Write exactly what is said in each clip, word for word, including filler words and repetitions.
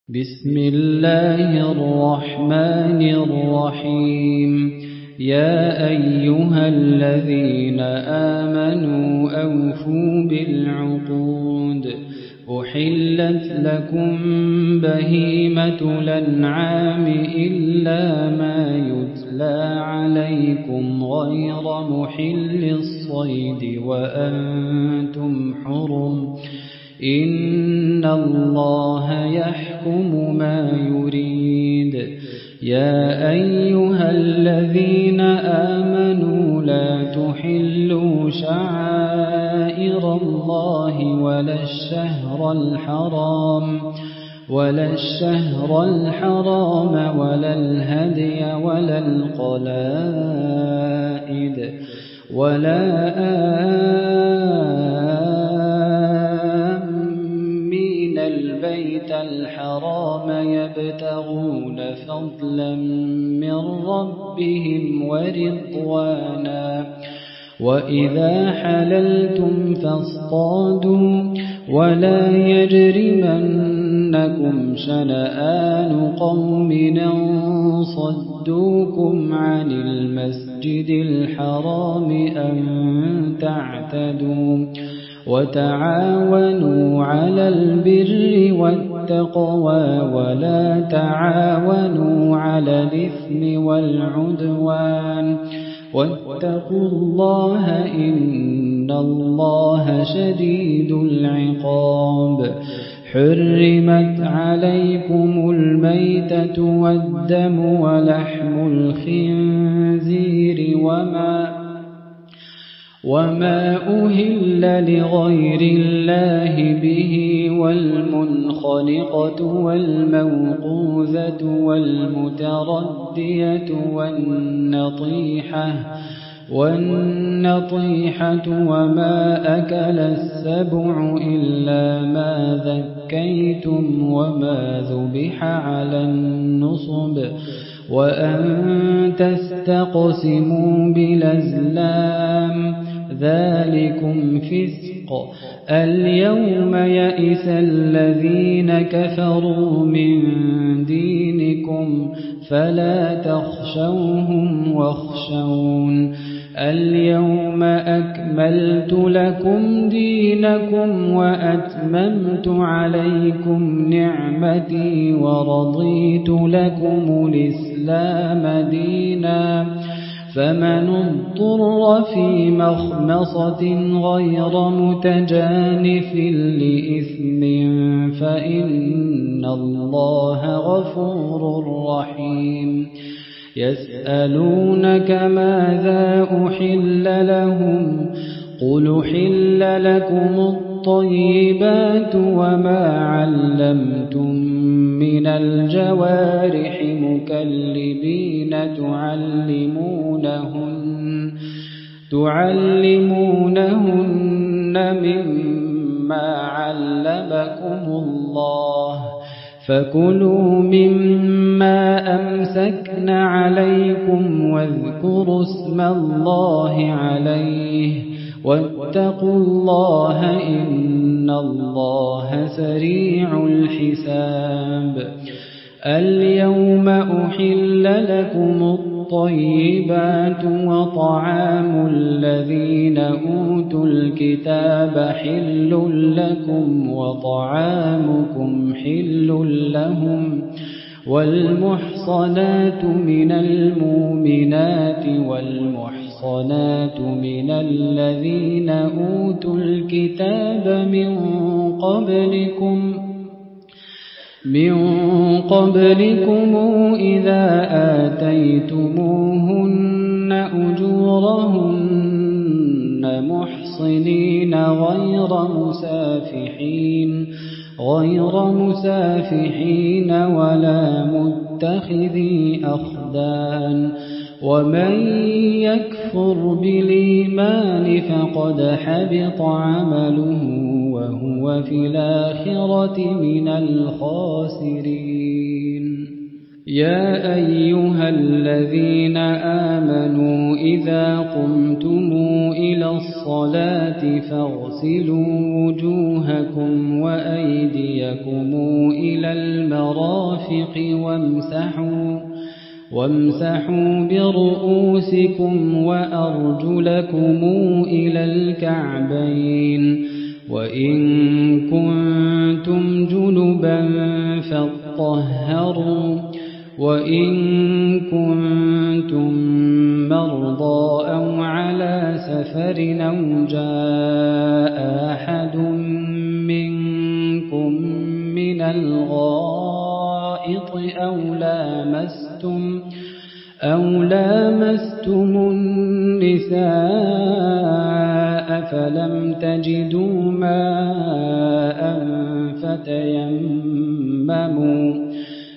بسم الله الرحمن الرحيم يا أيها الذين آمنوا أوفوا بالعقود أحلت لكم بهيمة الأنعام إلا ما يتلى عليكم غير محل الصيد وأنتم حرم إن الله يحكم ما يريد يا أيها الذين آمنوا لا تحلوا شعائر الله ولا الشهر الحرام ولا الشهر الحرام ولا الهدي ولا القلائد ولا آمين البيت الحرام يبتغون فضلا من ربهم ورضوانا وإذا حللتم فاصطادوا ولا يجرمنكم شنآن قوم أن صدوكم عن المسجد الحرام أن تعتدوا وتعاونوا على البر والتقوى ولا تعاونوا على الإثم والعدوان واتقوا الله إن الله شديد العقاب حرمت عليكم الميتة والدم ولحم الخنزير وما وما أهل لغير الله به والمنخنقة والموقوذة والمتردية والنطيحة والنطيحة وما أكل السبع إلا ما ذكيتم وما ذبح على النصب وأن تستقسموا بالأزلام ذلكم فسق اليوم يئس الذين كفروا من دينكم فلا تخشوهم واخشون اليوم أكملت لكم دينكم وأتممت عليكم نعمتي ورضيت لكم الإسلام دينا فمن اضطر في مخمصة غير متجانف لإثم فإن الله غفور رحيم يسألونك ماذا أحل لهم قل أحل لكم الطيبات وما علمتم من الجوارح مكلبين تعلمونهن تعلمونهن مما علمكم الله فكلوا مما أمسكن عليكم واذكروا اسم الله عليه واتقوا الله إن الله سريع الحساب اليوم أحل لكم الطيبات وطعام الذين أوتوا الكتاب حل لكم وطعامكم حل لهم والمحصنات من المؤمنات والمحصنات من الذين أوتوا الكتاب من قبلكم من قبلكم إذا آتيتموهن أجورهن محصنين غير مسافحين غير مسافحين ولا متخذي أخدان ومن يكفر بالإيمان فقد حبط عمله وهو في الآخرة من الخاسرين يا أيها الذين آمنوا إذا قمتم إلى الصلاة فاغسلوا وجوهكم وأيديكم إلى المرافق وامسحوا وامسحوا برؤوسكم وأرجلكم إلى الكعبين وإن كنتم جنبا فاطهروا وإن كنتم مرضى أو على سفر أو جاء أحد منكم من الغائط أو لامستم أو لامستم النساء فلم تجدوا ماء فتيمموا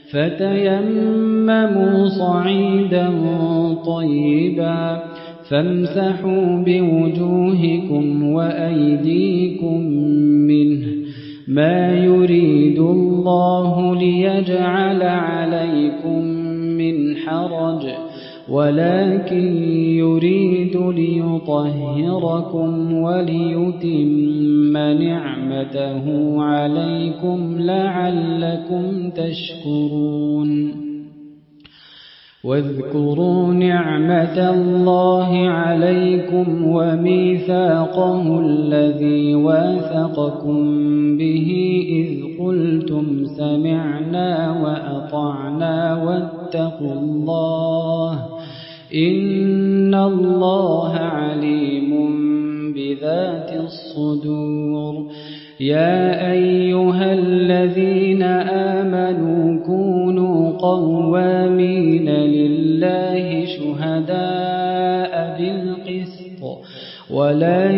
فتيمموا صعيدا طيبا فامسحوا بوجوهكم وأيديكم منه ما يريد الله ليجعل عليكم من حرج ولكن يريد ليطهركم وليتم نعمته عليكم لعلكم تشكرون واذكروا نعمة الله عليكم وميثاقه الذي واثقكم به إذ قلتم سمعنا وأطعنا واتقوا الله إن الله عليم بذات الصدور يا أيها الذين آمنوا كونوا قوامين لله شهداء بالقسط ولا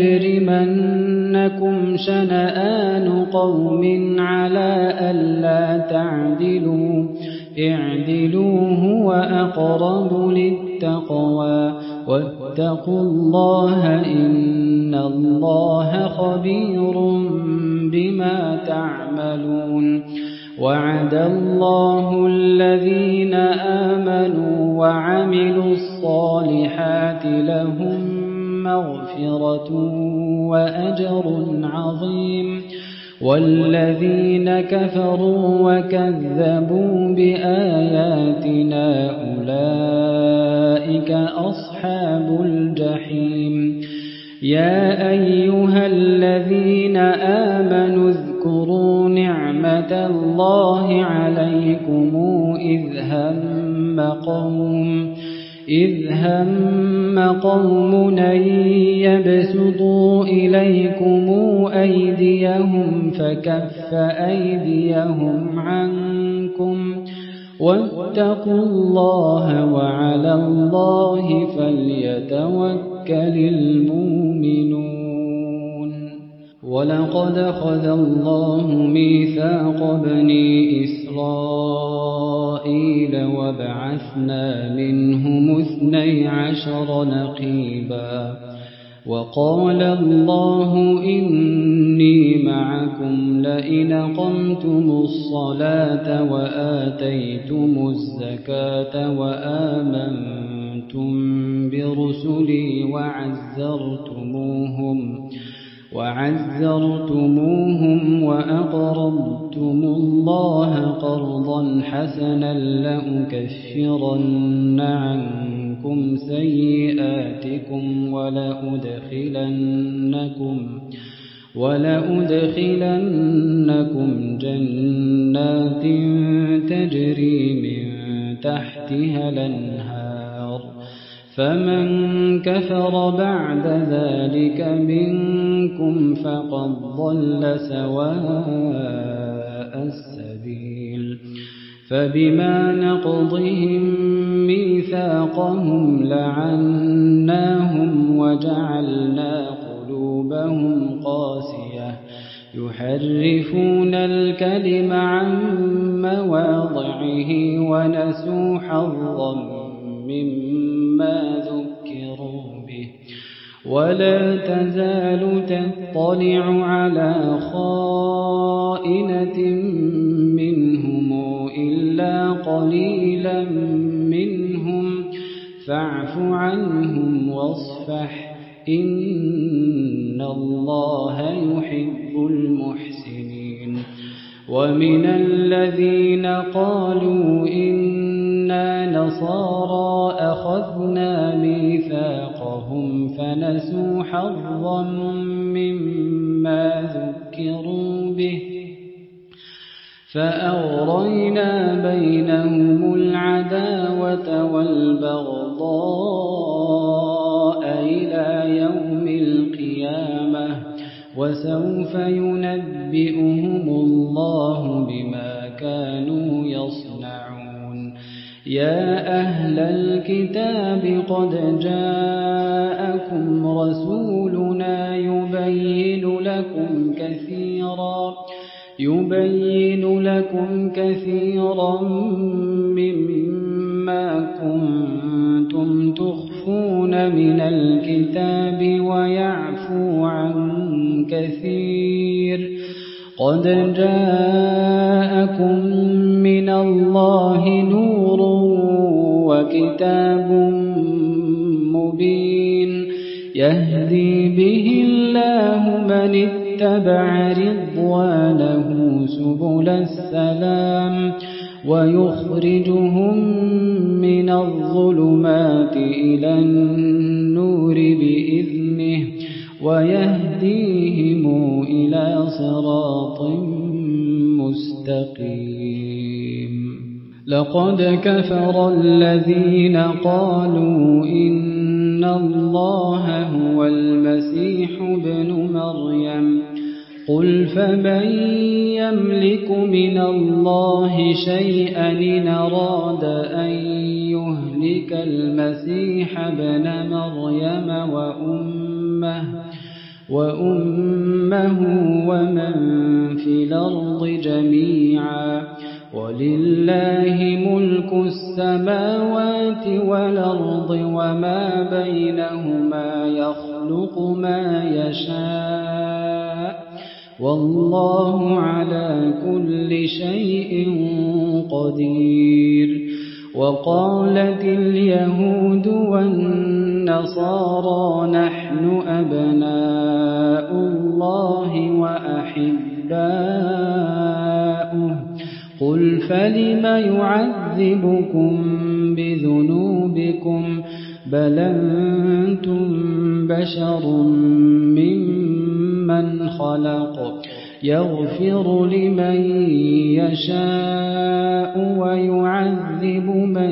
يجرمنكم شنآن قوم على ألا تعدلوا اعدلوا هو أقرب للتقوى واتقوا الله إن الله خبير بما تعملون وعد الله الذين آمنوا وعملوا الصالحات لهم مغفرة وأجر عظيم والذين كفروا وكذبوا بآياتنا أولئك أصحاب الجحيم يا أيها الذين آمنوا اذكروا نعمة الله عليكم إذ هم قوم إذ هم قوم أن يبسطوا إليكم أيديهم فكف أيديهم عنكم واتقوا الله وعلى الله فليتوكل المؤمنون ولقد أخذ الله ميثاق بني إسرائيل وبعثنا منهم اثني عشر نقيبا وقال الله إني معكم لئن أقمتم الصلاة وآتيتم الزكاة وآمنتم برسلي وعزرتموهم وعزرتموهم وأقرضتم الله قرضا حسنا لأكفرن عنكم سيئاتكم ولأدخلنكم ولأدخلنكم جنات تجري من تحتها الأنهار فمن كفر بعد ذلك منكم فقد ضل سواء السبيل فبما نقضهم ميثاقهم لعناهم وجعلنا قلوبهم قاسية يحرفون الكلم عن مواضعه ونسوا حظا مما ذكروا به ولا تزال تطلع على خائنة منهم إلا قليلا منهم فاعف عنهم واصفح إن الله يحب المحسنين ومن الذين قالوا إنا نصارى أخذنا ميثاقهم فنسوا حظا مما ذكروا به فأغرينا بينهم العداوة والبغضاء إلى يوم القيامة وسوف ينبئهم الله بما كانوا يصنعون يا أهل الكتاب قد جاءكم رسولنا يبين لكم كثيرا يبين لكم كثيرا مما كنتم تخفون من الكتاب ويعفو عن كثير قد جاءكم من الله نور وكتاب مبين يهدي به الله من اتبع رضوانه سبل السلام ويخرجهم من الظلمات إلى النور بإذنه ويهديهم إلى صراط مستقيم لقد كفر الذين قالوا إن الله هو المسيح ابن مريم قل فمن يملك من الله شيئا إن أراد أن يهلك المسيح ابن مريم وأمه وأمه ومن في الأرض جميعا ولله ملك السماوات والأرض وما بينهما يخلق ما يشاء والله على كل شيء قدير وقالت اليهود والنصارى نحن أبناء الله وأحباؤه قل فلم يعذبكم بذنوبكم بل أنتم بشر ممن خلق يغفر لمن يشاء ويعذب من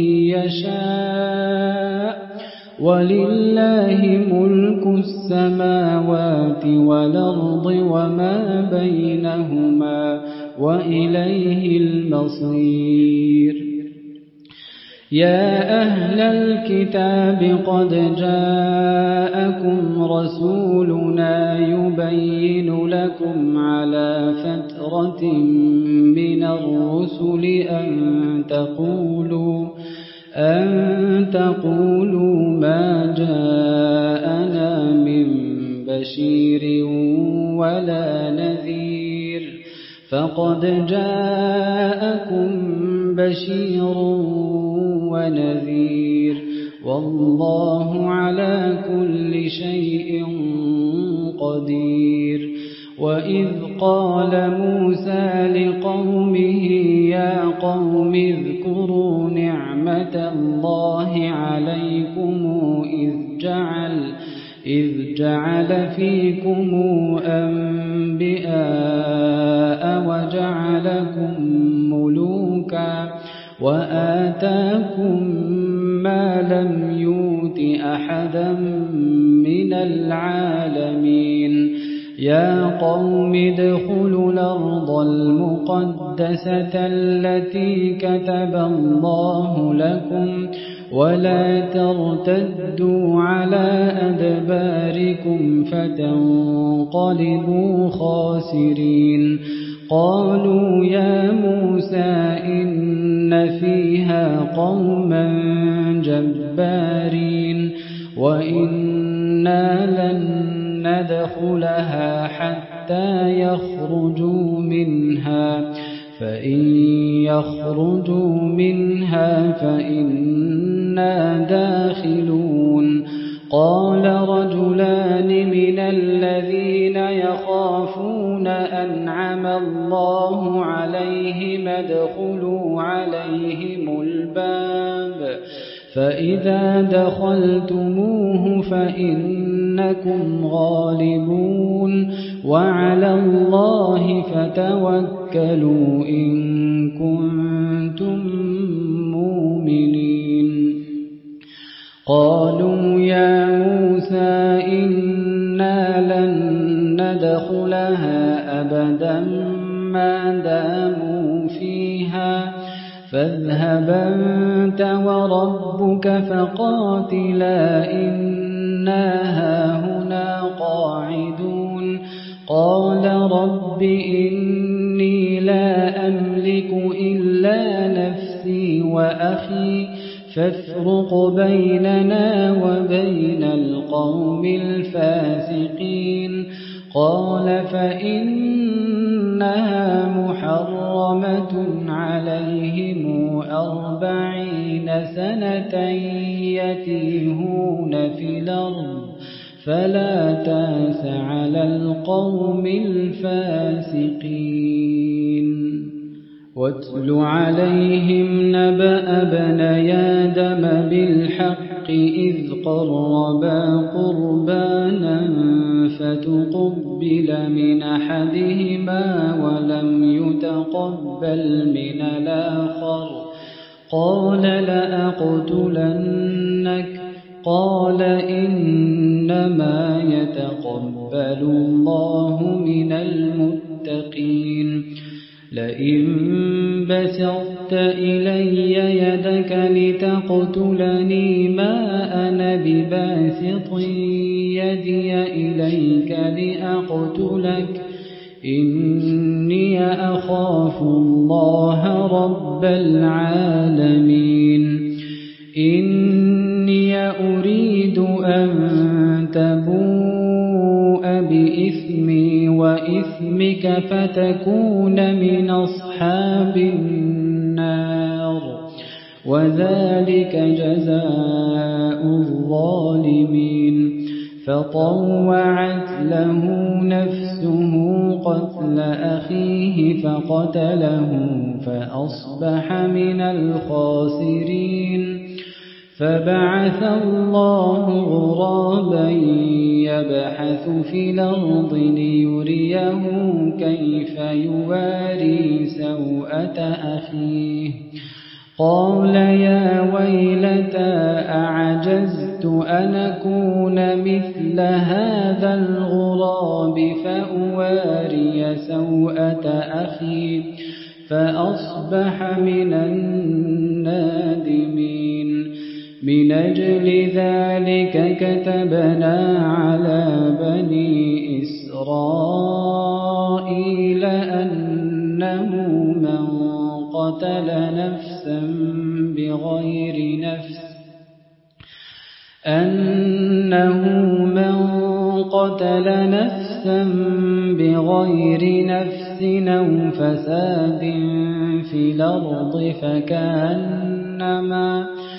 يشاء ولله ملك السماوات والأرض وما بينهما وإليه المصير يا أهل الكتاب قد جاءكم رسولنا يبين لكم على فترة من الرسل أن تقولوا أن تقولوا ما جاءنا من بشير ولا نذير فقد جاءكم بشير ونذير والله على كل شيء قدير وإذ قال موسى لقومه يا قوم اذكروا نعمة الله عليكم إذ جعل إذ جعل فيكم أنبياء وجعلكم ملوكا وآتاكم ما لم يؤت أحدا من العالمين يا قوم ادخلوا الأرض المقدسة التي كتب الله لكم ولا ترتدوا على أدباركم فتنقلبوا خاسرين قالوا يا موسى إن فيها قوما جبارين وإنا لن ندخلها حتى يخرجوا منها فإن يخرجوا منها فإنا داخلون قال رجلان من الذين يخافون أنعم الله عليهم ادخلوا عليهم الباب فإذا دخلتموه فإنكم غالبون وعلى الله فتوكلوا إن كنتم مؤمنين قالوا يا موسى إنا لن ندخلها أبدا ما داموا فيها فاذهب أنت وربك فقاتلا إنا هاهنا قاعدون قال رب إني لا أملك إلا نفسي وأخي فافرق بيننا وبين القوم الفاسقين قال فإنها محرمة عليهم أربعين سنة يتيهون في الأرض فلا تاس على القوم الفاسقين واتل عليهم نبأ ابني آدم بالحق إذ قربا قربانا فتقبل من أحدهما ولم يتقبل من الآخر قال لأقتلنك قال إنما يتقبل الله من المتقين لئن بسطت إلي يدك لتقتلني ما أنا بباسط يدي إليك لأقتلك إني أخاف الله رب العالمين إني أريد أن تبوء بإثمي وإثمك فتكون من أصحاب النار وذلك جزاء الظالمين فطوعت له نفسه قتل أخيه فقتله فأصبح من الخاسرين فبعث الله غرابا يبحث في الأرض ليريه كيف يواري سوءة أخيه قال يا ويلتى أعجزت أن أكون مثل هذا الغراب فأواري سوءة أخي فأصبح من النادمين من أجل ذلك كتبنا على بني إسرائيل أنه من قتل نفسا بغير نفس أنه من قتل نفسا بغير نفس أو فساد في الأرض فكأنما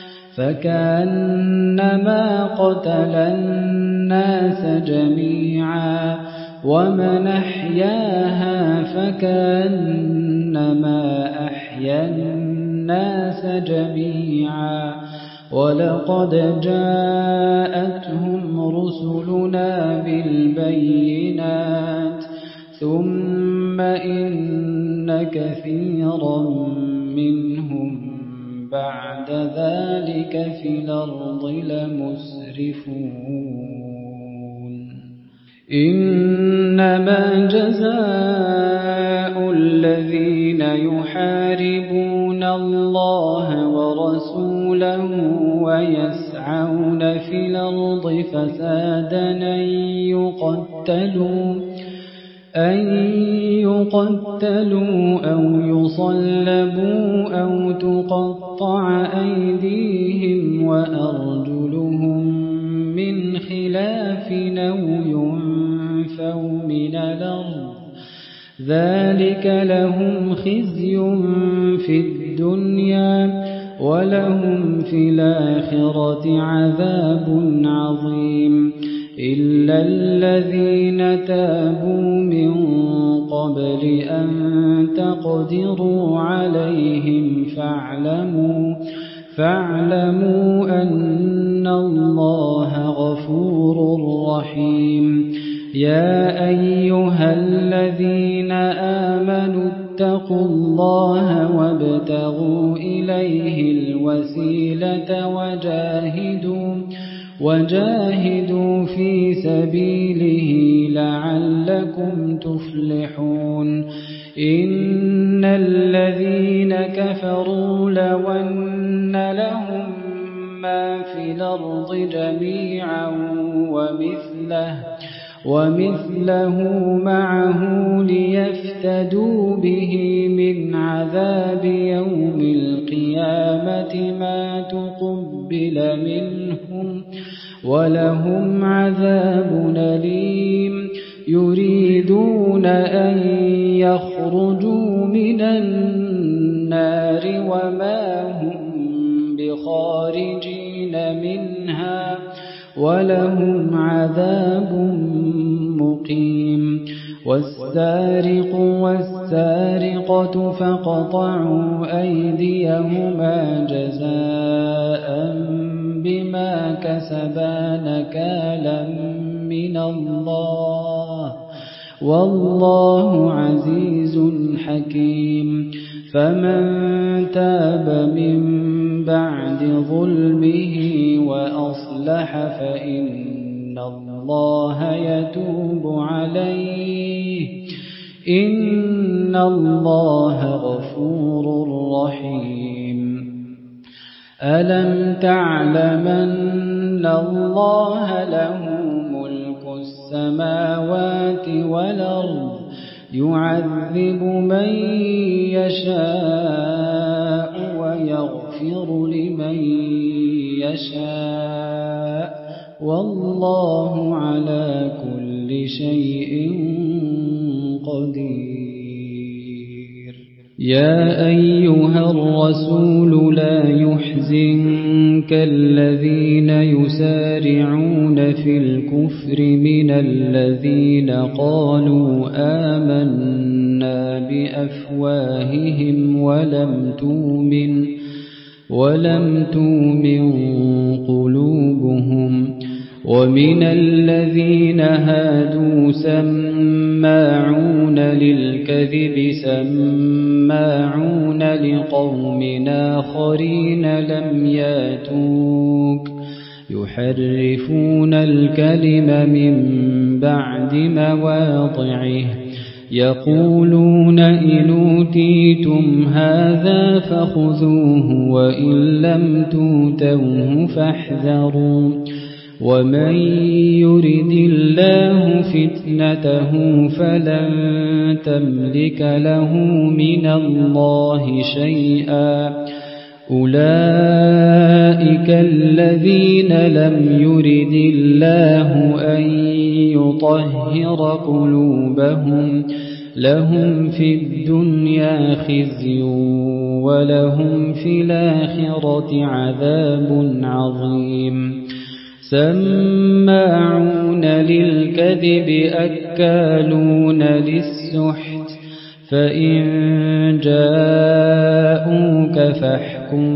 فكأنما قتل الناس جميعا ومن أحياها فكأنما أحيا الناس جميعا ولقد جاءتهم رسلنا بالبينات ثم إن كثيرا منهم بعد ذلك في الأرض لمسرفون إنما جزاء الذين يحاربون الله ورسوله ويسعون في الأرض فسادا أن يقتلوا أن يقتلوا أو يصلبوا أو تقطع أيديهم وأرجلهم من خلاف أو ينفوا من الأرض ذلك لهم خزي في الدنيا ولهم في الآخرة عذاب عظيم إلا الذين تابوا من قبل أن تقدروا عليهم فاعلموا فاعلموا أن الله غفور رحيم يا أيها الذين آمنوا اتقوا الله وابتغوا إليه الوسيلة وجاهدوا وجاهدوا في سبيله لعلكم تفلحون إن الذين كفروا لو أن لهم ما في الأرض جميعا ومثله ومثله معه ليفتدوا به من عذاب يوم القيامة ما تقبل منهم ولهم عذاب أليم يريدون أن يخرجوا من النار وما هم بخارجين منها ولهم عذاب مقيم والسارق والسارقة فاقطعوا أيديهما جزاء بما كسبا نكالا من الله والله عزيز حكيم فمن تاب من بعد ظلمه وأصلح فإن الله يتوب عليه إن الله غفور رحيم ألم تعلمن الله له ملك السماوات والأرض يعذب من يشاء ويغفر لمن يشاء والله على كل شيء قدير يا أيها الرسول لا يحزنك الذين يسارعون في الكفر من الذين قالوا آمنا بأفواههم ولم تؤمن ولم تؤمن قلوبهم ومن الذين هادوا سماعون للكذب سماعون لقوم آخرين لم ياتوك يحرفون الكلم من بعد مواضعه يقولون إن أوتيتم هذا فخذوه وإن لم تؤتوه فاحذروا ومن يرد الله فتنته فلن تملك له من الله شيئا أولئك الذين لم يرد الله أن يطهر قلوبهم لهم في الدنيا خزي ولهم في الآخرة عذاب عظيم سماعون للكذب أكالون للسحت فإن جاءوك فاحكم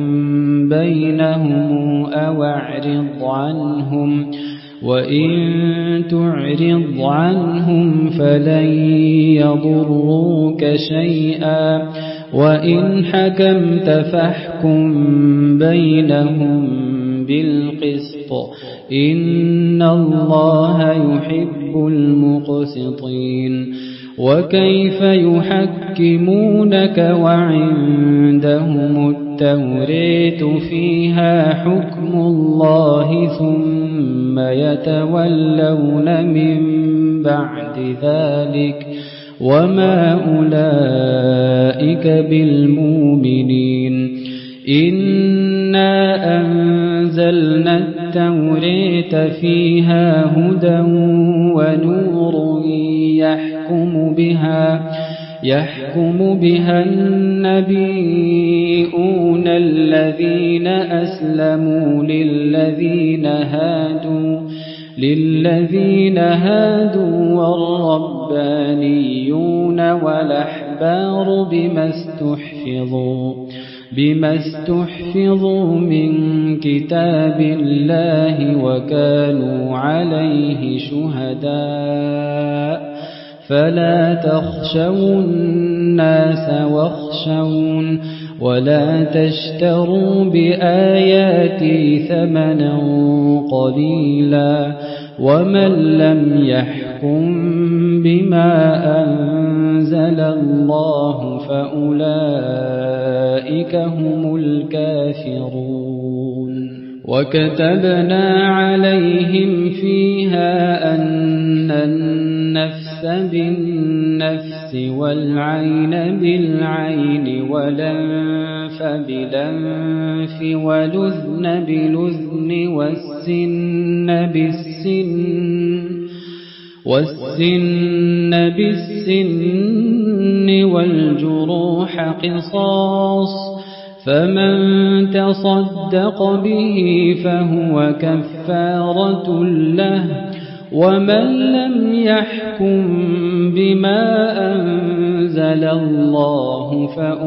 بينهم أو اعرض عنهم وإن تعرض عنهم فلن يضروك شيئا وإن حكمت فاحكم بينهم بالقسط إن الله يحب المقسطين وكيف يحكمونك وعندهم التوريت فيها حكم الله ثم يتولون من بعد ذلك وما أولئك بالمؤمنين إنا أنزلنا التوريت فيها هدى ونور يحكم بها يحكم بها النبيون الذين أسلموا للذين هادوا للذين هادوا والربانيون والأحبار بما استحفظوا بما استحفظوا من كتاب الله وكانوا عليه شهداء فلا تخشوا الناس واخشون ولا تشتروا بآياتي ثمنا قليلا ومن لم يحكم بما أنزل الله فأولئك هم الكافرون وكتبنا عليهم فيها أن النفس بالنفس والعين بالعين والأنف بالأنف والأذن بالأذن والسن بالسن والسن بالسن والجروح قصاص فمن تصدق به فهو كفارة له ومن لم يحكم بما أنزل الله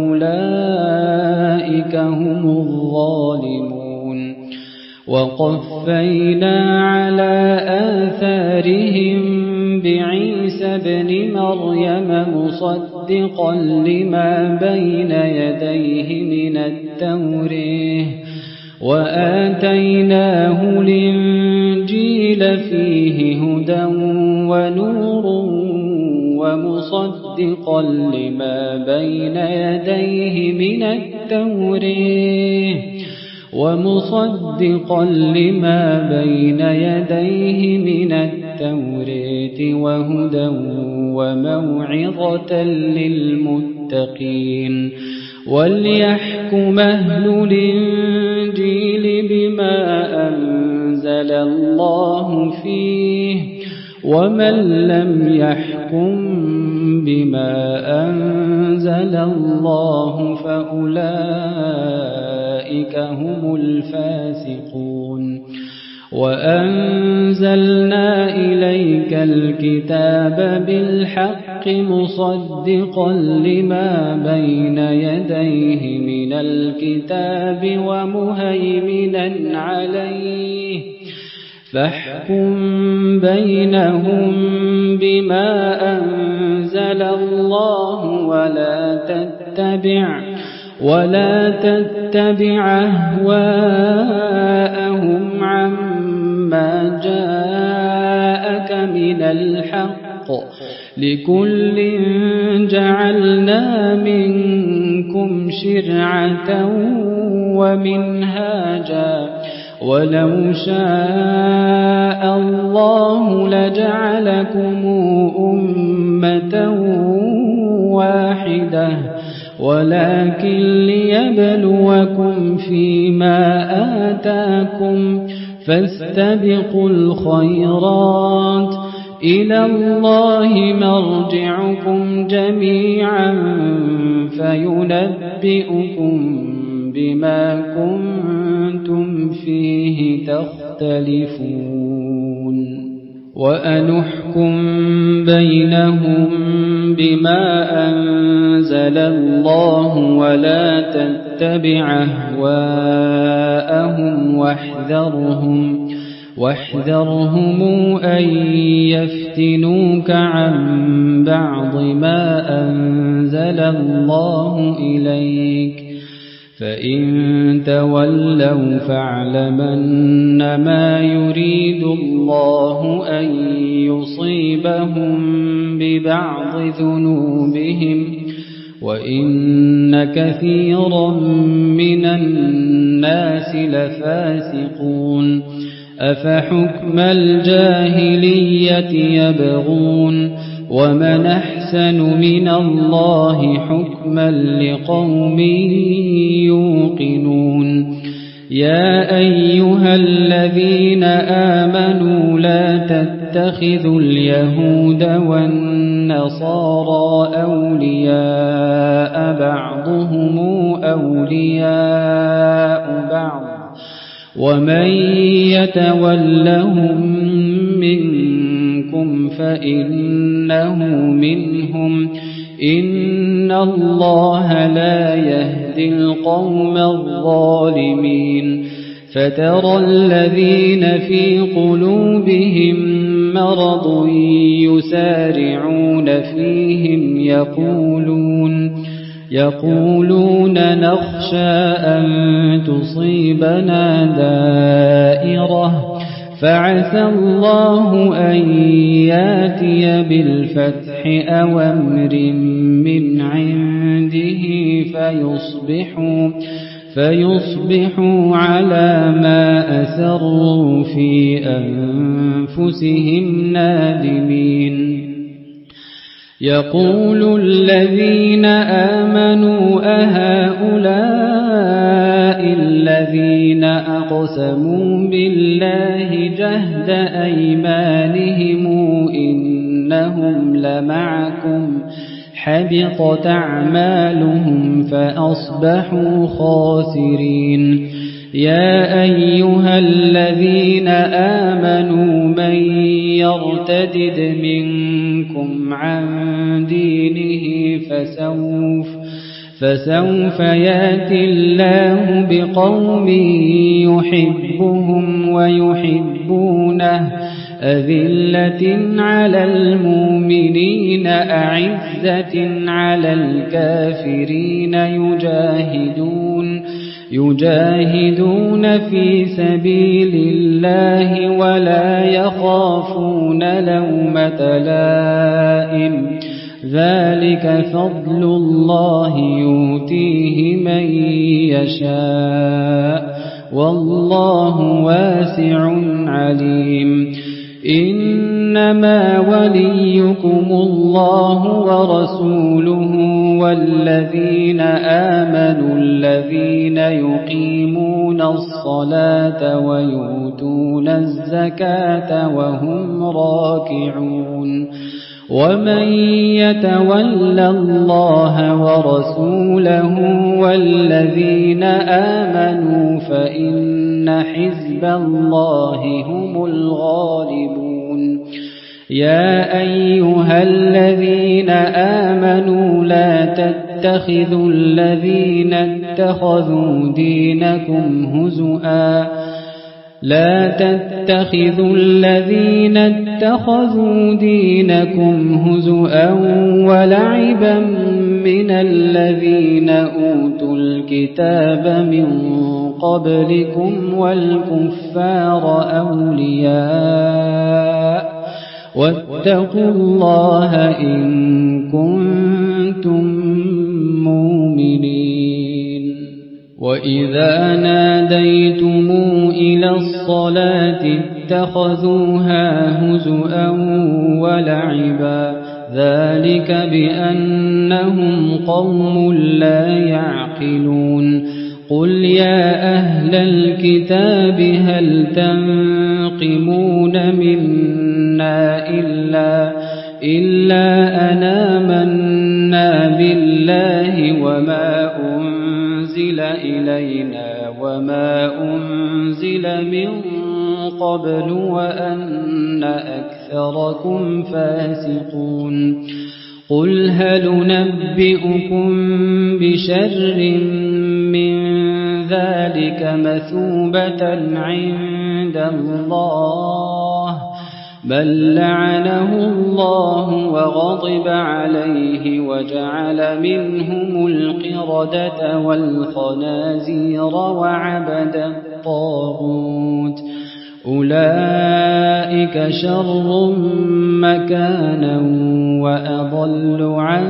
فأولئك هم الظالمون وقفينا على آثارهم بعيسى ابن مريم مصدقا لما بين يديه من التوراة وآتيناه الإنجيل فيه هدى ونور ومصدقا لما بين يديه من التوراة ومصدقا لما بين يديه من التوراة وهدى وموعظة للمتقين وليحكم أهل الإنجيل بما أنزل الله فيه ومن لم يحكم بما أنزل الله فأولئك هم الفاسقون وأنزلنا إليك الكتاب بالحق مصدقا لما بين يديه من الكتاب ومهيمنا عليه فاحكم بينهم بما أنزل الله ولا تتبع ولا تتبع أهواءهم عما جاءك من الحق لكل جعلنا منكم شرعة ومنهاجا ولو شاء الله لجعلكم أمة واحدة ولكن ليبلوكم فيما آتاكم فاستبقوا الخيرات إلى الله مرجعكم جميعا فينبئكم بما كنتم فيه تختلفون وأنحكم بينهم بما أنزل الله ولا تتبع أهواءهم واحذرهم واحذرهم أن يفتنوك عن بعض ما أنزل الله إليك فإن تولوا فاعلمن ما يريد الله أن يصيبهم ببعض ذنوبهم وإن كثيرا من الناس لفاسقون أفحكم الجاهلية يبغون ومن أحسن من الله حكما لقوم يوقنون يا أيها الذين آمنوا لا تتخذوا اليهود والنصارى والنصارى أولياء بعضهم أولياء بعض ومن يتولهم منكم فإنه منهم إن الله لا يهدي القوم الظالمين فترى الذين في قلوبهم مرض يسارعون فيهم يقولون يقولون نخشى أن تصيبنا دائرة فعسى الله أن ياتي بالفتح أو أمر من عنده فيصبحوا فيصبحوا على ما أسروا في أنفسهم نادمين يقول الذين آمنوا أهؤلاء الذين أقسموا بالله جهد أيمانهم إنهم لمعكم حبطت أعمالهم فأصبحوا خاسرين يا أيها الذين آمنوا من يرتدد منكم عن دينه فسوف فسوف يأتي الله بقوم يحبهم ويحبونه أذلة على المؤمنين أعزة على الكافرين يجاهدون يجاهدون في سبيل الله ولا يخافون لومة لائم ذلك فضل الله يؤتيه من يشاء والله واسع عليم إنما وليكم الله ورسوله والذين آمنوا الذين يقيمون الصلاة ويؤتون الزكاة وهم راكعون ومن يتولى الله ورسوله والذين آمنوا فإن حزب الله هم الغالبون يا أيها الذين آمنوا لا تتخذوا الذين اتخذوا دينكم هزؤا لا تتخذوا الذين اتخذوا دينكم هزؤا ولعبا من الذين أوتوا الكتاب من قبلكم والكفار أولياء واتقوا الله إن كنتم مؤمنين وإذا ناديتم إلى الصلاة اتخذوها هزؤا ولعبا ذلك بأنهم قوم لا يعقلون قل يا أهل الكتاب هل تنقمون منا إلا إلا أن آمنا بالله وما أنزل إلينا وما أنزل من قبل وأن أكثركم فاسقون قل هل ننبئكم بشر من ذلك مثوبة عند الله بل لعنه الله وغضب عليه وجعل منهم القردة والخنازير وعبد الطاغوت أولئك شر مكانا وأضل عن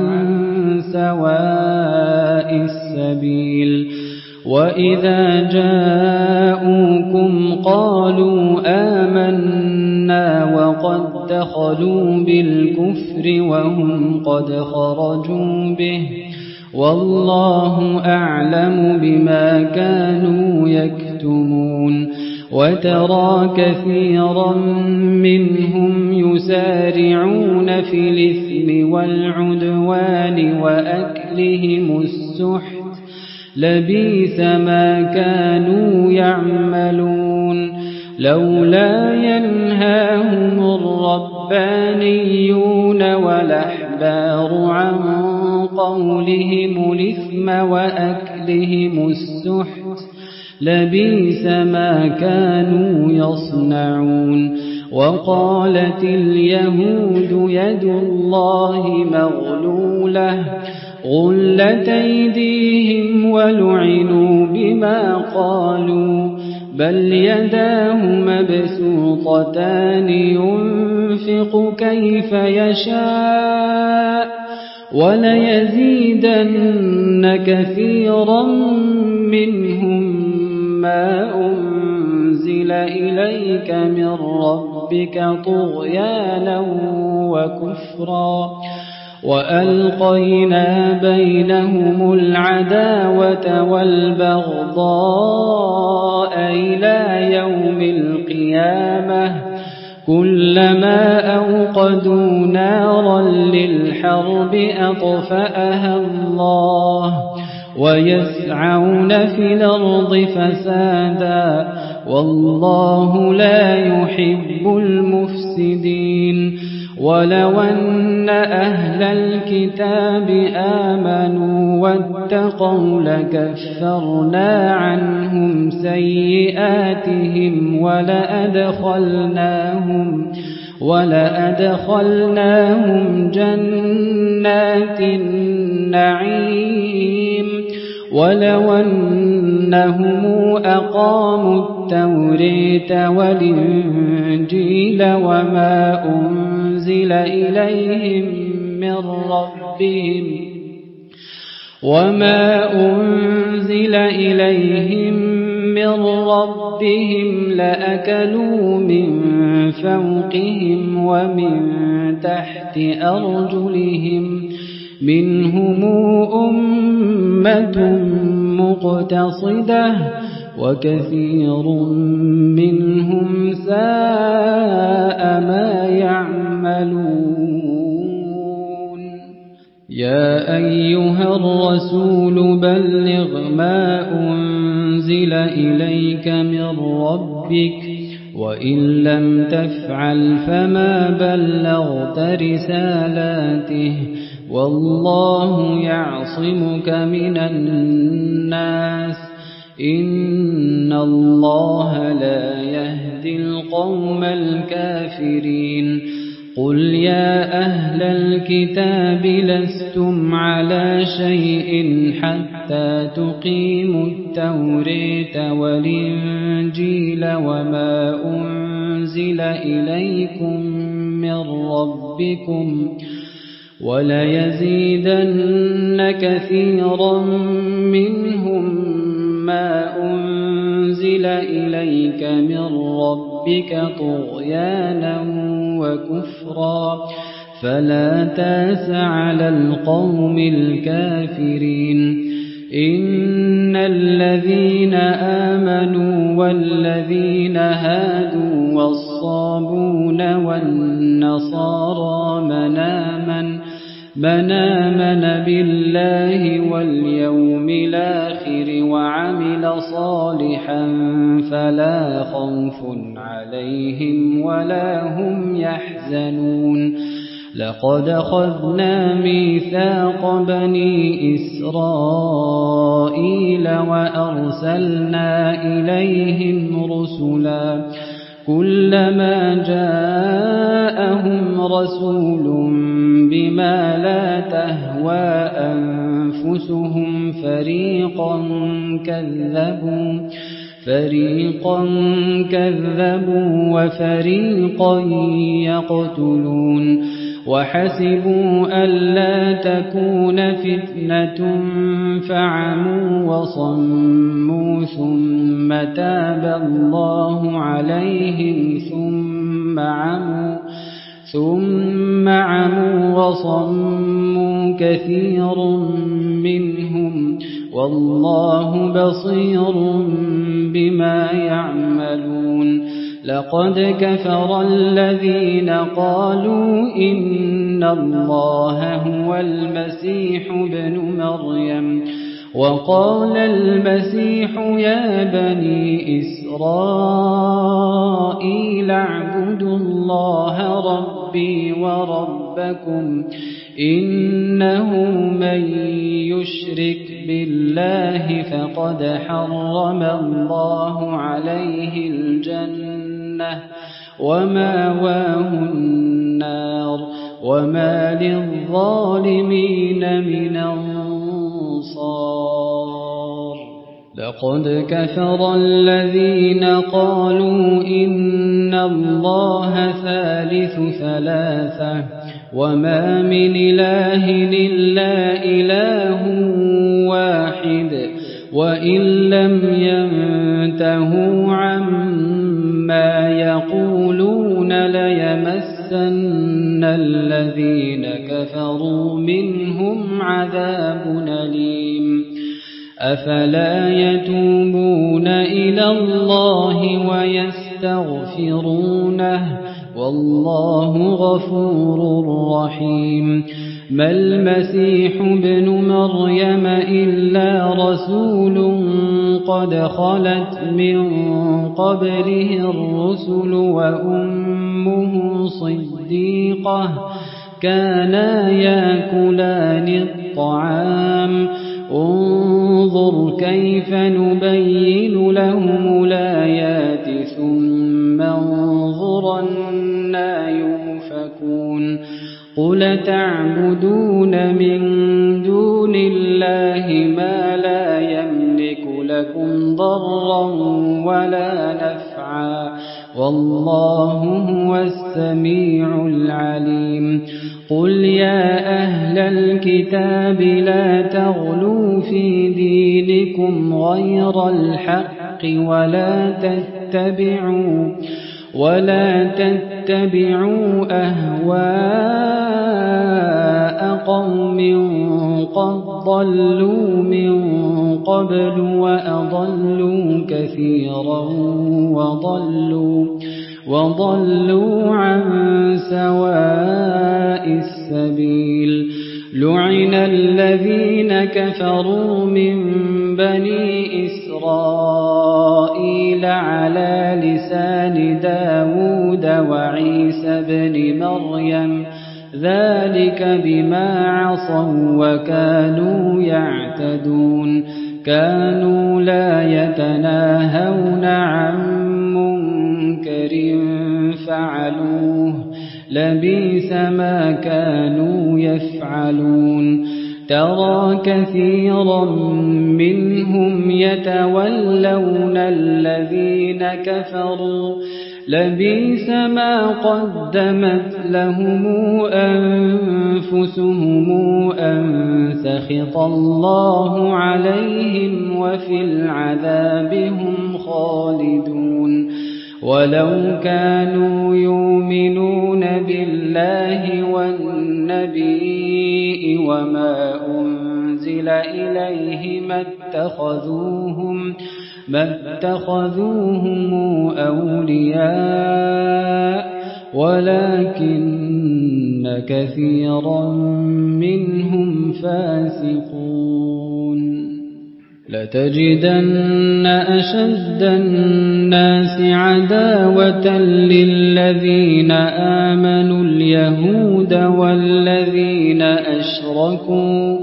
سواء السبيل وإذا جاءوكم قالوا آمنا وقد دخلوا بالكفر وهم قد خرجوا به والله أعلم بما كانوا يكتمون وترى كثيرا منهم يسارعون في الإثم والعدوان وأكلهم السحت لبئس ما كانوا يعملون لولا ينهاهم الربانيون والأحبار عن قولهم الإثم وأكلهم السحت لبئس ما كانوا يصنعون وقالت اليهود يد الله مغلولة غلت أيديهم ولعنوا بما قالوا بل يداه مبسوطتان ينفق كيف يشاء وليزيدن كثيرا منهم ما أنزل إليك من ربك طغيانا وكفرا وألقينا بينهم العداوة والبغضاء إلى يوم القيامة كلما أوقدوا نارا للحرب أطفأها الله ويسعون في الأرض فسادا والله لا يحب المفسدين ولو أن أهل الكتاب آمنوا واتقوا لكفرنا عنهم سيئاتهم ولأدخلناهم ولأدخلناهم جنات النعيم ولو أنهم أقاموا التوراة والإنجيل وما أنزل إليهم من ربهم وما أنزل إليهم من ربهم لأكلوا من فوقهم ومن تحت أرجلهم منهم أمة مقتصدة وكثير منهم ساء ما يعملون يا أيها الرسول بلغ ما أنزل إليك من ربك وإن لم تفعل فما بلغت رسالاته والله يعصمك من الناس إن الله لا يهدي القوم الكافرين قل يا أهل الكتاب لستم على شيء حتى تقيموا التوراة والإنجيل وما أنزل إليكم من ربكم وليزيدن كثيرا منهم ما أنزل إليك من ربك طغيانا وكفرا فلا تاس على القوم الكافرين إن الذين آمنوا والذين هادوا والصابون والنصارى من آمن من آمن بالله واليوم الآخر وعمل صالحا فلا خوف عليهم ولا هم يحزنون لقد أخذنا ميثاق بني إسرائيل وأرسلنا إليهم رسلا كلما جاءهم رسول بما لا تهوى أنفسهم فريقا كذبوا فريقا كذبوا وفريقا يقتلون وحسبوا ألا تكون فتنة فعموا وصموا ثم تاب الله عليهم ثم عموا ثم عموا وصموا كثير منهم والله بصير بما يعملون لقد كفر الذين قالوا إن الله هو المسيح ابن مريم وقال المسيح يا بني إسرائيل اعبدوا الله ربي وربكم إنه من يشرك بالله فقد حرم الله عليه الجنة وماواه النار وما للظالمين من أنصار لقد كفر الذين قالوا إن الله ثالث ثلاثة وما من إله إلا إله واحد وإن لم ينتهوا عما يقولون ليمسن الذين كفروا منهم عذاب أليم أفلا يتوبون إلى الله ويستغفرونه والله غفور رحيم ما المسيح ابن مريم إلا رسول قد خلت من قبله الرسل وأمه صديقة كانا يأكلان الطعام انظر كيف نبين لهم الآيات ثم انظر أنى يؤفكون قل تعبدون من دون الله ما لا يملك لكم ضرا ولا نفعا والله هو السميع العليم قل يا أهل الكتاب لا تغلوا في دينكم غير الحق ولا تتبعوا ولا تتبعوا أهواء قوم قد ضلوا من قبل وأضلوا كثيرا وضلوا وضلوا عن سواء السبيل لعن الذين كفروا من بني إسرائيل على لسان داود وعيسى بن مريم ذلك بما عصوا وكانوا يعتدون كانوا لا يتناهون عن منكر فعلوه لبئس ما كانوا يفعلون ترى كثيرا منهم يتولون الذين كفروا لبئس ما قدمت لهم أنفسهم أن سخط الله عليهم وفي العذاب هم خالدون ولو كانوا يؤمنون بالله والنبي وما أنزل إليه ما اتخذوهم ما اتخذوهم أولياء ولكن كثيرا منهم فاسقون لتجدن أشد الناس عداوة للذين آمنوا اليهود والذين أشركوا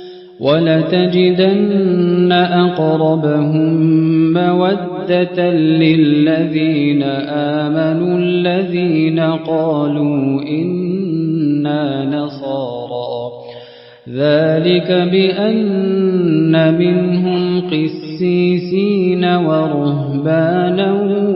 ولتجدن أقربهم مودة للذين آمنوا الذين قالوا إنا نصارى ذلك بأن منهم قسيسين ورهبانا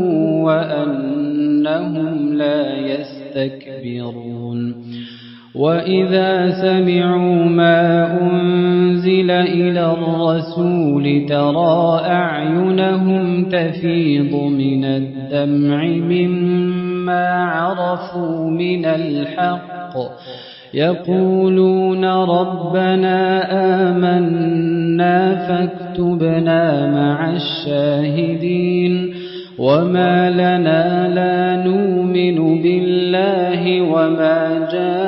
وأنهم لا يستكبرون وإذا سمعوا ما أنزل إلى الرسول ترى أعينهم تفيض من الدمع مما عرفوا من الحق يقولون ربنا آمنا فاكتبنا مع الشاهدين وما لنا لا نؤمن بالله وما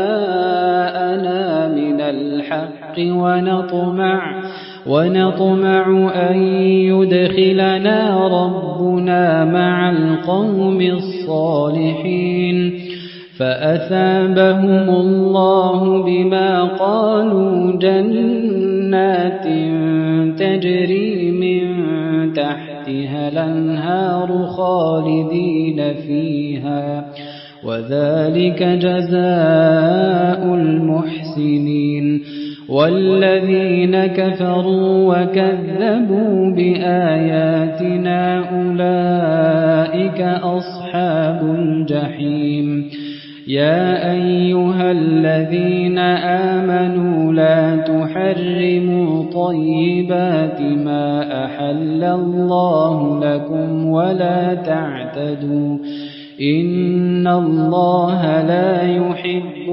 جاءنا من الحق ونطمع ونطمع أن يدخلنا ربنا مع القوم الصالحين فأثابهم الله بما قالوا جنات تجري من تحتها الأنهار خالدين فيها وذلك جزاء المحسنين والذين كفروا وكذبوا بآياتنا أولئك أصحاب الجحيم يا أيها الذين آمنوا لا تحرموا طيبات ما أحل الله لكم ولا تعتدوا إن الله لا يحب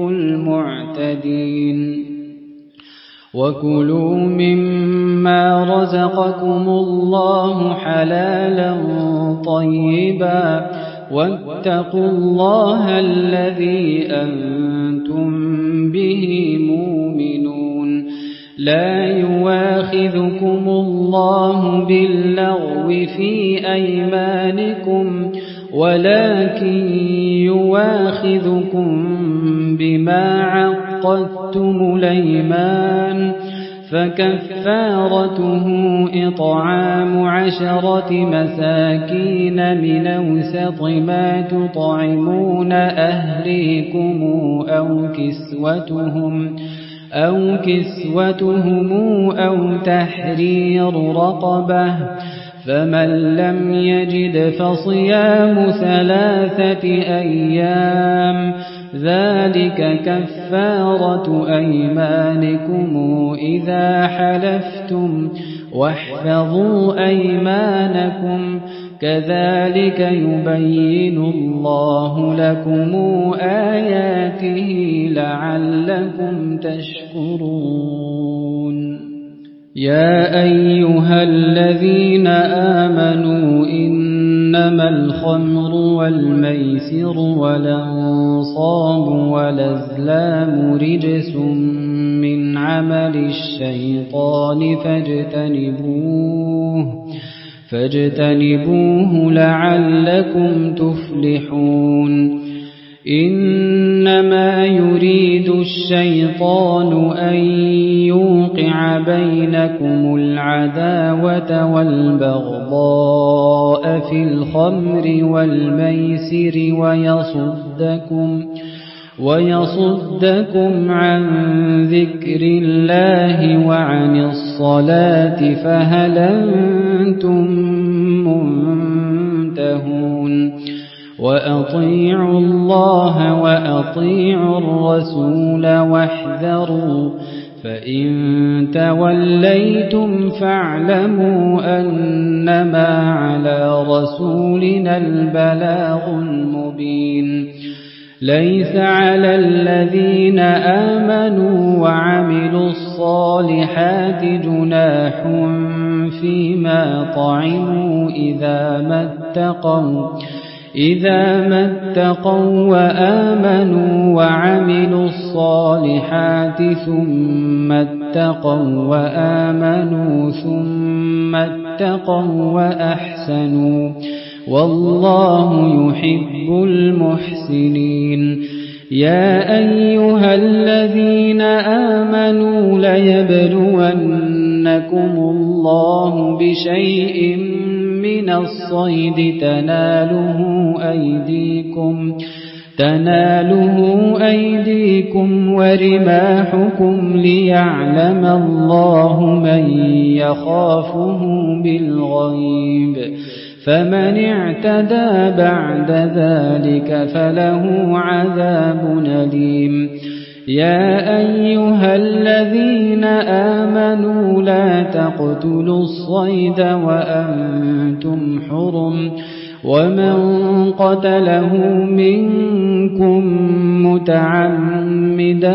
المعتدين وكلوا مما رزقكم الله حلالا طيبا واتقوا الله الذي أنتم به مؤمنون لا يواخذكم الله باللغو في أيمانكم ولكن يواخذكم بما عقدتم الأيمان فكفارته إطعام عشرة مساكين من أوسط ما تطعمون أهليكم أو كسوتهم أو كسوتهم أو تحرير رقبة فمن لم يجد فصيام ثلاثة أيام ذلك كفارة أيمانكم إذا حلفتم واحفظوا أيمانكم كذلك يبين الله لكم آياته لعلكم تشكرون يا أيها الذين آمنوا إنما الخمر والميسر والأنصاب والأزلام رجس من عمل الشيطان فاجتنبوه فاجتنبوه لعلكم تفلحون إنما يريد الشيطان أن يوقع بينكم العداوة والبغضاء في الخمر والميسر ويصدكم ويصدكم عن ذكر الله وعن الصلاة فهل أنتم منتهون وأطيعوا الله وأطيعوا الرسول واحذروا فإن توليتم فاعلموا أنما على رسولنا البلاغ المبين ليس على الذين آمنوا وعملوا الصالحات جناح فيما طعموا إذا ما اتقوا إذا ما اتقوا وآمنوا وعملوا الصالحات ثم اتقوا وآمنوا ثم اتقوا وأحسنوا والله يحب المحسنين يا أيها الذين آمنوا ليبلونكم الله بشيء من الصيد تناله أيديكم تناله أيديكم ورماحكم ليعلم الله من يخافه بالغيب فمن اعتدى بعد ذلك فله عذاب أليم يا أيها الذين آمنوا لا تقتلوا الصيد وأنتم حرم ومن قتله منكم متعمدا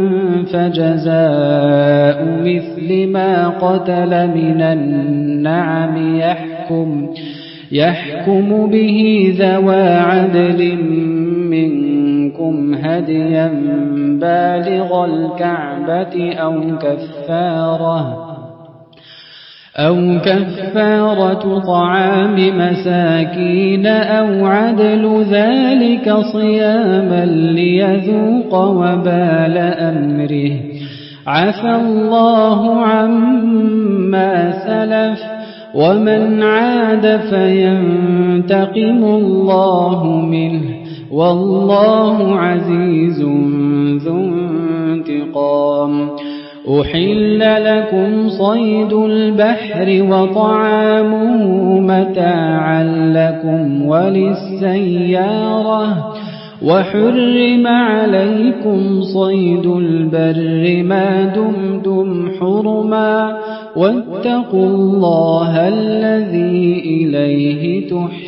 فجزاء مثل ما قتل من النعم يحكم يحكم به ذوى عدل منكم هديا بالغ الكعبة أو كفارة أو كفارة طعام مساكين أو عدل ذلك صياما ليذوق وبال أمره عفى الله عما سلف ومن عاد فينتقم الله منه والله عزيز ذو انتقام أحل لكم صيد البحر وطعامه متاعا لكم وللسيارة وحرم عليكم صيد البر ما دمتم حرما واتقوا الله الذي إليه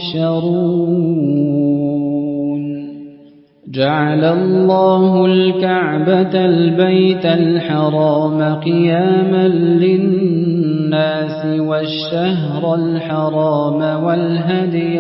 تحشرون جعل الله الكعبة البيت الحرام قياما للناس والشهر الحرام والهدي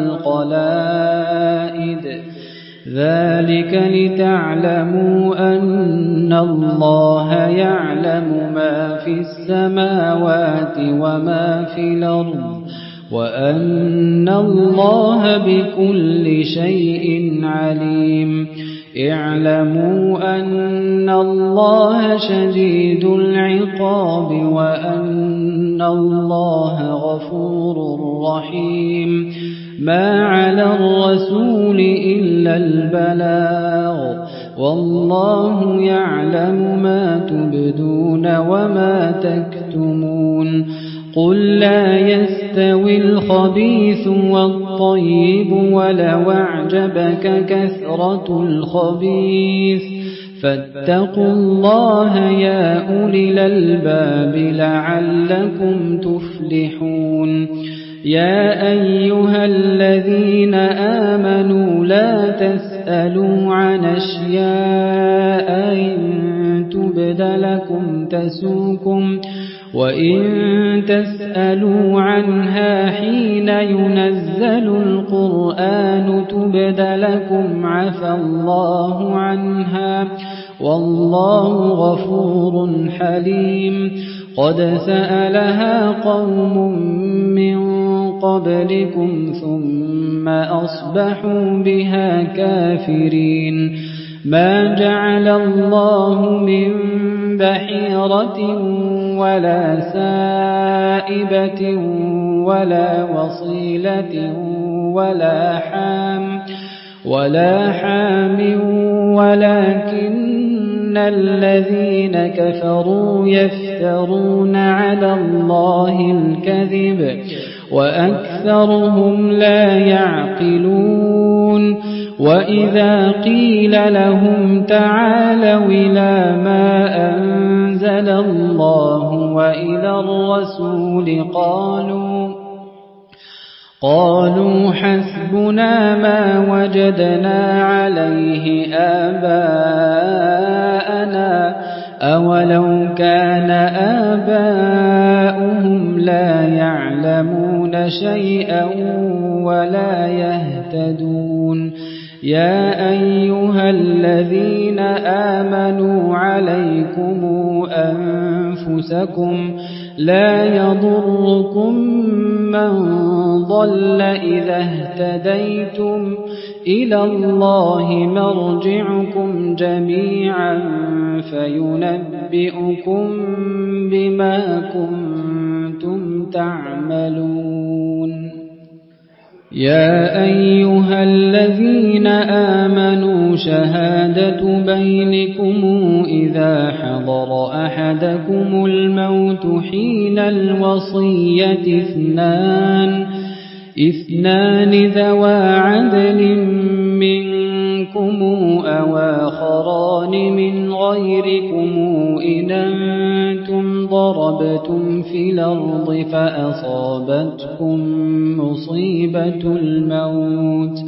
والقلائد ذلك لتعلموا أن الله يعلم ما في السماوات وما في الأرض وأن الله بكل شيء عليم اعلموا أن الله شديد العقاب وأن الله غفور رحيم ما على الرسول إلا البلاغ والله يعلم ما تبدون وما تكتمون قل لا يستوي الخبيث والطيب ولو أعجبك كثرة الخبيث فاتقوا الله يا أولي الألباب لعلكم تفلحون يا أيها الذين آمنوا لا تسألوا عن أشياء إن تبد لكم تسوكم وإن تسألوا عنها حين ينزل القرآن تبد لكم عفى الله عنها والله غفور حليم قد سألها قوم من قبلكم ثم أصبحوا بها كافرين ما جعل الله من بحيرة ولا سائبة ولا وصيلة ولا حام ولا حام ولكن الذين كفروا يفترون على الله الكذب وأكثرهم لا يعقلون وإذا قيل لهم تعالوا إلى ما أنزل الله وإلى الرسول قالوا قالوا حسبنا ما وجدنا عليه آباءنا أولو كان آباؤهم لا يعلمون شيئا ولا يهتدون يا أيها الذين آمنوا عليكم أنفسكم لا يضركم من ضل إذا اهتديتم إلى الله مرجعكم جميعا فينبئكم بما كنتم تعملون يا أيها الذين آمنوا شهادة بينكم إذا حضر أحدكم الموت حين الوصية اثنان اثنان ذوى عدل منكم أو آخران من غيركم إن أنتم ضربتم ضربتم في الأرض فأصابتكم مصيبة الموت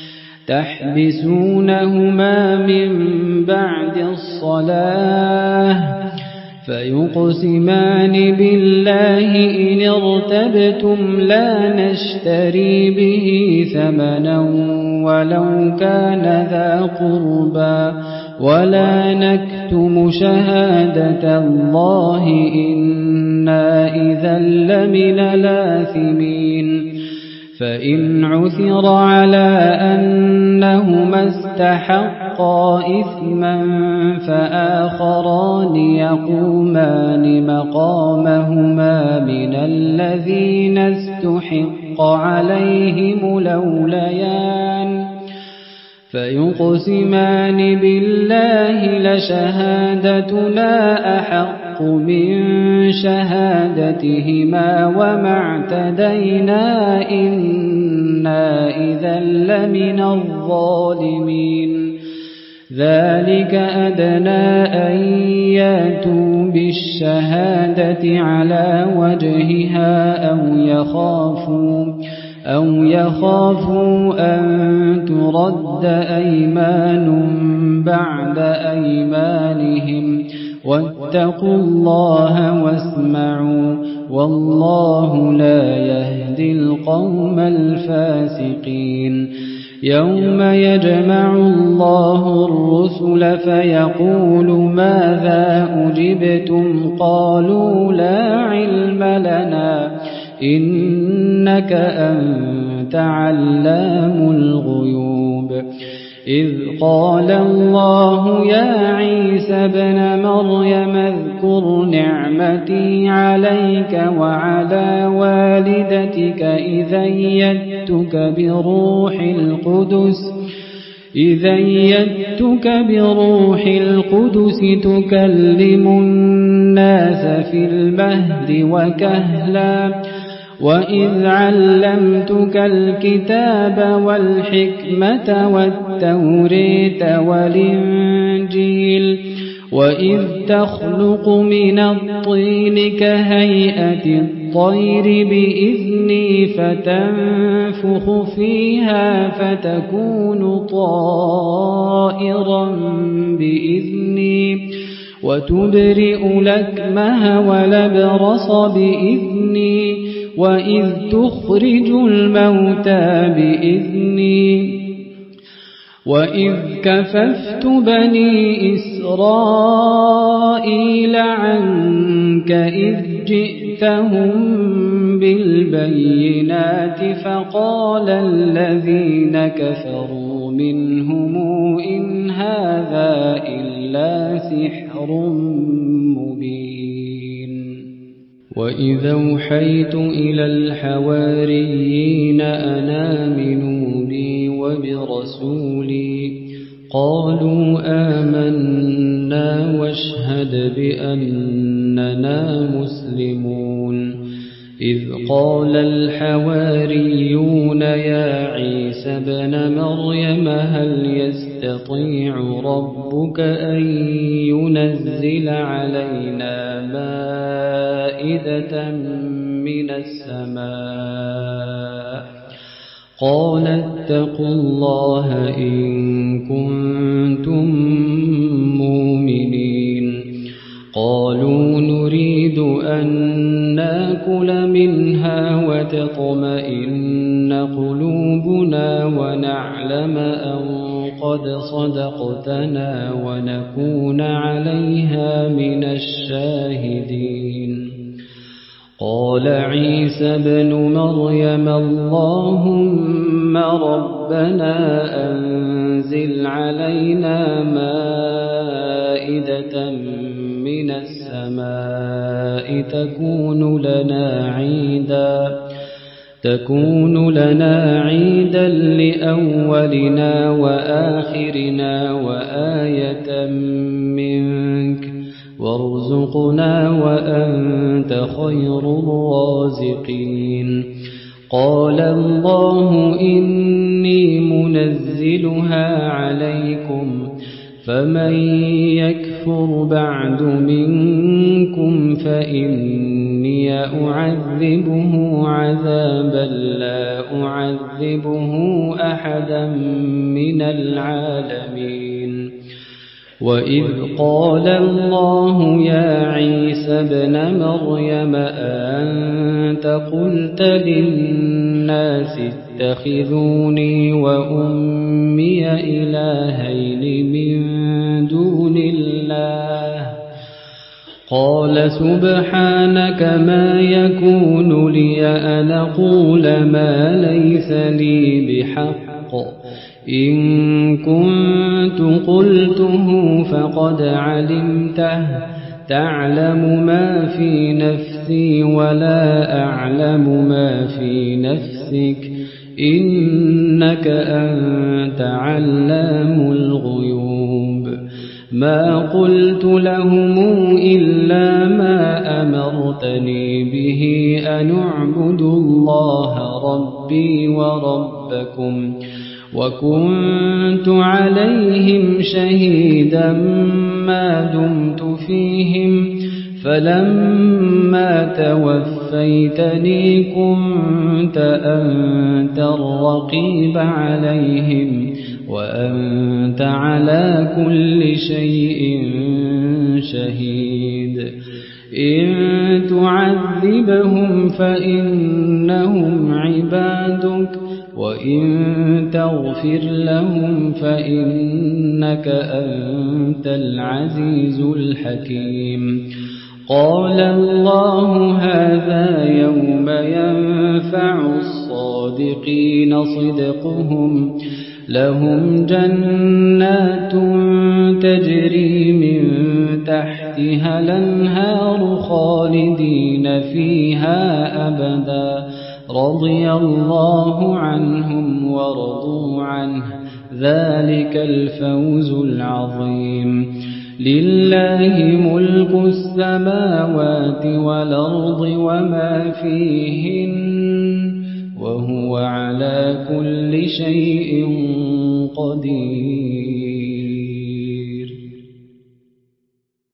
تحبسونهما من بعد الصلاة فيقسمان بالله إن ارتبتم لا نشتري به ثمنا ولو كان ذا قربى ولا نكتم شهادة الله إنا إذا لمن الآثمين فإن عثر على أنهما استحقا إثما فآخران يقومان مقامهما من الذين استحق عليهم الأوليان فيقسمان بالله لشهادتنا أحق من شهادتهما وما اعتدينا إنا إذا لمن الظالمين ذلك أدنى أن ياتوا بالشهادة على وجهها أو يخافوا أو يخافوا أن ترد أيمان بعد أيمانهم واتقوا الله واسمعوا والله لا يهدي القوم الفاسقين يوم يجمع الله الرسل فيقول ماذا أجبتم قالوا لا علم لنا إنك أنت علام الغيوب إذ قال الله يا عيسى ابن مريم اذكر نعمتي عليك وعلى والدتك إذ أيدتك بروح القدس إذ أيدتك بروح القدس تكلم الناس في المهد وكهلا وإذ علمتك الكتاب والحكمة والتوريت والإنجيل وإذ تخلق من الطين كهيئة الطير بإذني فتنفخ فيها فتكون طائرا بإذني وتبرئ الأكمه والأبرص بإذني وإذ تخرج الموتى بإذني وإذ كففت بني إسرائيل عنك إذ جئتهم بالبينات فقال الذين كفروا منهم إن هذا إلا سحر مبين وإذا أوحيت إلى الحواريين أن آمنوا بي وبرسولي قالوا آمنا واشهد بأننا مسلمون إذ قال الحواريون يا عيسى ابن مريم هل يستطيع ربك أن ينزل علينا مائدة من السماء قال اتقوا الله إن كنتم مؤمنين قالوا نريد أن نأكل منها وتطمئن قلوبنا ونعلم أن قد صدقتنا ونكون عليها من الشاهدين قال عيسى ابن مريم اللهم ربنا أنزل علينا مائدة من السماء تكون لنا عيدا تكون لنا عيدا لأولنا وآخرنا وآية منك وارزقنا وأنت خير الرازقين قال الله إني منزلها عليكم فمن يكفر بعد منكم منكم فإني أعذبه عذابا لا أعذبه أحدا من العالمين وإذ قال الله يا عيسى ابن مريم أأنت قلت للناس اتخذوني وأمي إلهين من دون الله قال سبحانك ما يكون لي أن أقول ما ليس لي بحق إن كنت قلته فقد علمته تعلم ما في نفسي ولا أعلم ما في نفسك إنك أنت علام الغيوب ما قلت لهم إلا ما أمرتني به أن اعبدوا الله ربي وربكم وكنت عليهم شهيدا ما دمت فيهم فلما توفيتني كنت أنت الرقيب عليهم وأنت على كل شيء شهيد إن تعذبهم فإنهم عبادك وإن تغفر لهم فإنك أنت العزيز الحكيم قال الله هذا يوم ينفع الصادقين صدقهم لهم جنات تجري من تحتها الأنهار خالدين فيها أبدا رضي الله عنهم ورضوا عنه ذلك الفوز العظيم لله ملك السماوات والأرض وما فيهن وهو على كل شيء قدير